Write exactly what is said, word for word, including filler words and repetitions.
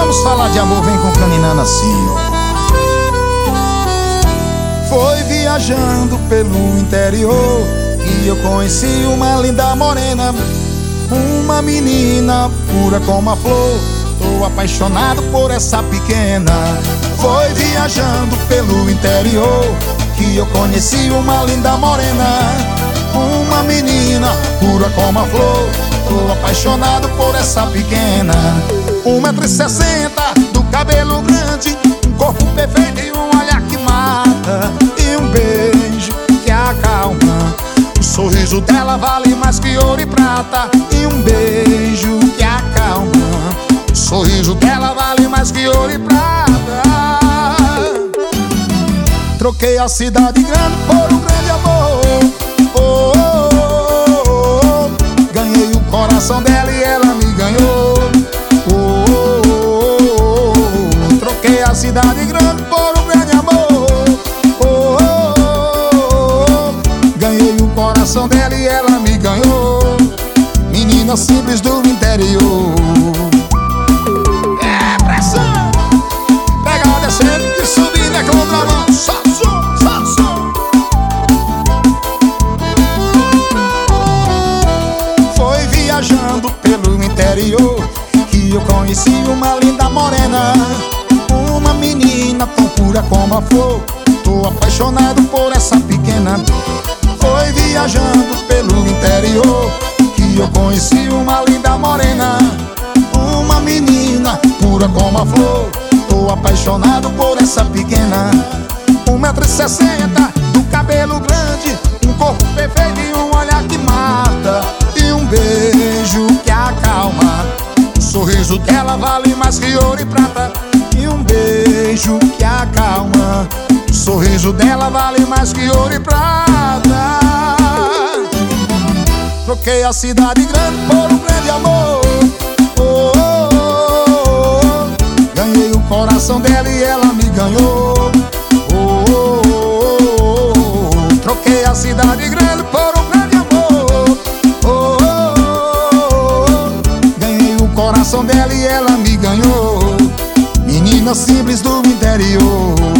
Vamos falar de amor, vem com caninana assim, ó. Foi viajando pelo interior que eu conheci uma linda morena, uma menina pura como a flor. Tô apaixonado por essa pequena. Foi viajando pelo interior que eu conheci uma linda morena, uma menina pura como a flor. Tô apaixonado por essa pequena. Um metro e sessenta, do cabelo grande, um corpo perfeito e um olhar que mata, e um beijo que acalma. O sorriso dela vale mais que ouro e prata, e um beijo que acalma. O sorriso dela vale mais que ouro e prata. Troquei a cidade grande por um grande amor. Oh, oh, oh, oh. Ganhei o coração dela e ela me ganhou. Oh, oh, oh, oh. Troquei a cidade grande por um grande amor. Oh, oh, oh, oh. Ganhei o coração dela e ela me ganhou. Menina simples do interior. É pressão. Pega a descendo e subir na contramão. Só som, só som. Foi viajando pelo interior que eu conheci uma linda morena, uma menina tão pura como a flor. Tô apaixonado por essa pequena. Foi viajando pelo interior que eu conheci uma linda morena, uma menina pura como a flor. Tô apaixonado por essa pequena. Um metro e sessenta, do cabelo grande, um corpo perfeito e um olhar que mata, e um beijo que acalma. O sorriso dela vale mais que ouro e prata, e um beijo que acalma. O sorriso dela vale mais que ouro e prata. Troquei a cidade grande por um grande amor. Oh, oh, oh, oh. Ganhei o coração dela e ela me ganhou. Oh, oh, oh, oh. Troquei a cidade grande por um grande amor. Oh, oh, oh, oh. Ganhei o coração dela e ela me ganhou. Menina simples do interior.